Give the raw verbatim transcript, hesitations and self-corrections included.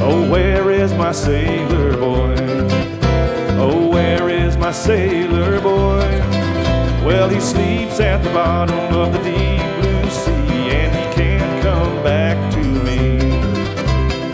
Oh, where is my sailor boy? Oh, where is my sailor boy? Well, he sleeps at the bottom of the deep blue sea, and he can't come back to